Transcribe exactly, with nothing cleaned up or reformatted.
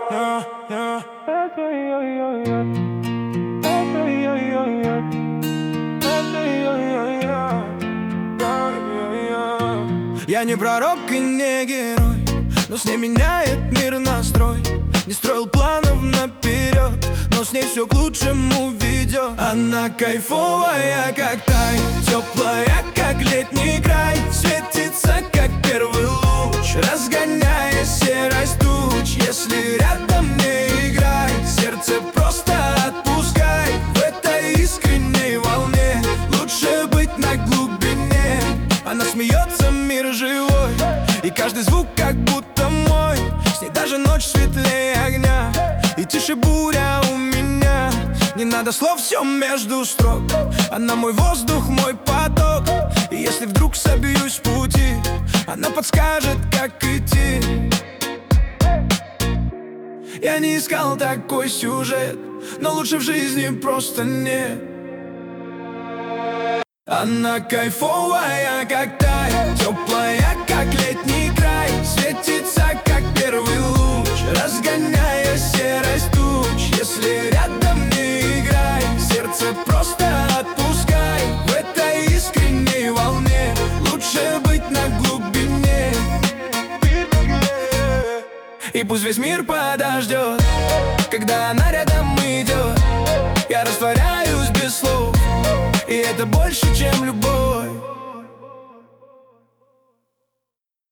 yeah, yeah. Я не пророк и не герой, но с ней меняет мир настрой. Не строил планов наперед, но с ней все к лучшему ведет. Она кайфовая, как тай, теплая, как летний край. Светится, как первый луч, разгоняя серость туч. Если рядом не играй, сердце просто отпускай. В этой искренней волне лучше быть на глубине. Она смеется, мир живой, и каждый звук как будто мой. С ней даже ночь светлее огня, и тише буря у меня. Не надо слов, все между строк. Она мой воздух, мой поток. И если вдруг собьюсь с пути, она подскажет, как идти. Я не искал такой сюжет, но лучше в жизни просто нет. Она кайфовая, как тай, теплая, как летний край. Светится, как первый луч, разгоняя серость туч. Если рядом не играй, сердце просто отпускай. В этой искренней волне лучше быть на глубине. И пусть весь мир подождет, когда она рядом идет. Я растворяюсь без слов, и это больше, чем любовь.